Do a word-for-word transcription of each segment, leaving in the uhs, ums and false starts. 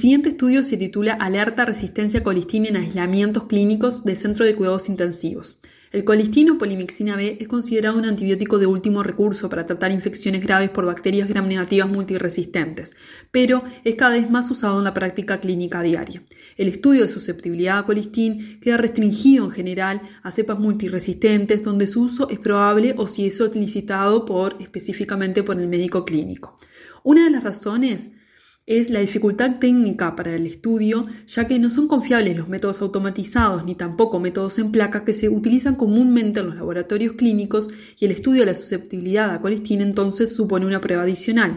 siguiente estudio se titula Alerta resistencia a colistina en aislamientos clínicos de centro de cuidados intensivos. El colistin o polimixina B es considerado un antibiótico de último recurso para tratar infecciones graves por bacterias gram negativas multiresistentes, pero es cada vez más usado en la práctica clínica diaria. El estudio de susceptibilidad a colistin queda restringido en general a cepas multiresistentes donde su uso es probable o si es solicitado por, específicamente por el médico clínico. Una de las razones es la dificultad técnica para el estudio, ya que no son confiables los métodos automatizados ni tampoco métodos en placa que se utilizan comúnmente en los laboratorios clínicos, y el estudio de la susceptibilidad a colistin entonces supone una prueba adicional.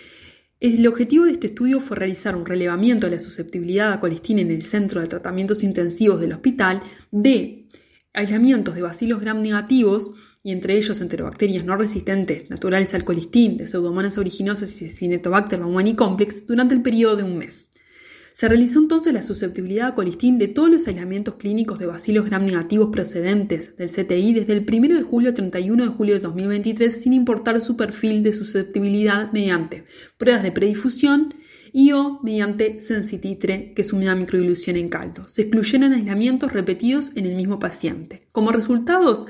El objetivo de este estudio fue realizar un relevamiento de la susceptibilidad a colistin en el centro de tratamientos intensivos del hospital de aislamientos de bacilos gram negativos y entre ellos enterobacterias no resistentes naturales al colistin, de Pseudomonas aeruginosa y Cinetobacter baumannii complex durante el periodo de un mes. Se realizó entonces la susceptibilidad a colistin de todos los aislamientos clínicos de bacilos gram negativos procedentes del C T I desde el primero de julio al treinta y uno de julio de dos mil veintitrés, sin importar su perfil de susceptibilidad, mediante pruebas de predifusión y o mediante sensititre, que es una microdilución en caldo. Se excluyeron aislamientos repetidos en el mismo paciente. Como resultados,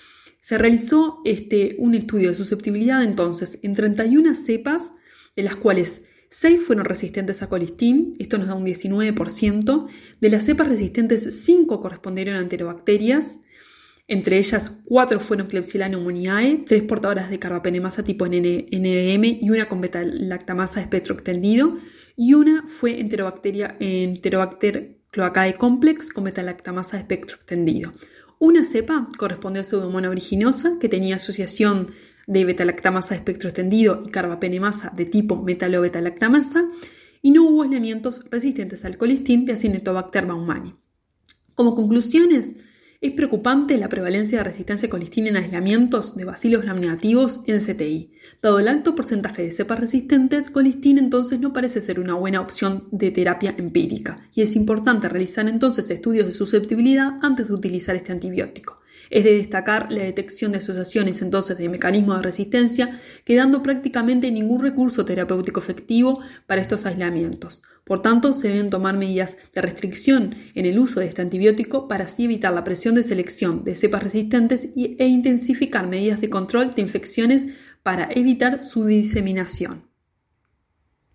se realizó este, un estudio de susceptibilidad entonces en treinta y una cepas, de las cuales seis fueron resistentes a colistin, esto nos da un diecinueve por ciento. De las cepas resistentes, cinco correspondieron a enterobacterias, entre ellas cuatro fueron Klebsiella pneumoniae, tres portadoras de carbapenemasa tipo N D M y una con beta-lactamasa de espectro extendido, y una fue enterobacteria, Enterobacter cloacae complex con beta-lactamasa de espectro extendido. Una cepa correspondió a Pseudomonas aeruginosa, que tenía asociación de beta-lactamasa de espectro extendido y carbapenemasa de tipo metalo-beta-lactamasa, y no hubo aislamientos resistentes al colistin de Acinetobacter baumannii. Como conclusiones, es preocupante la prevalencia de resistencia a colistin en aislamientos de bacilos gram negativos en C T I. Dado el alto porcentaje de cepas resistentes, colistin entonces no parece ser una buena opción de terapia empírica, y es importante realizar entonces estudios de susceptibilidad antes de utilizar este antibiótico. Es de destacar la detección de asociaciones entonces de mecanismos de resistencia, quedando prácticamente ningún recurso terapéutico efectivo para estos aislamientos. Por tanto, se deben tomar medidas de restricción en el uso de este antibiótico para así evitar la presión de selección de cepas resistentes e intensificar medidas de control de infecciones para evitar su diseminación.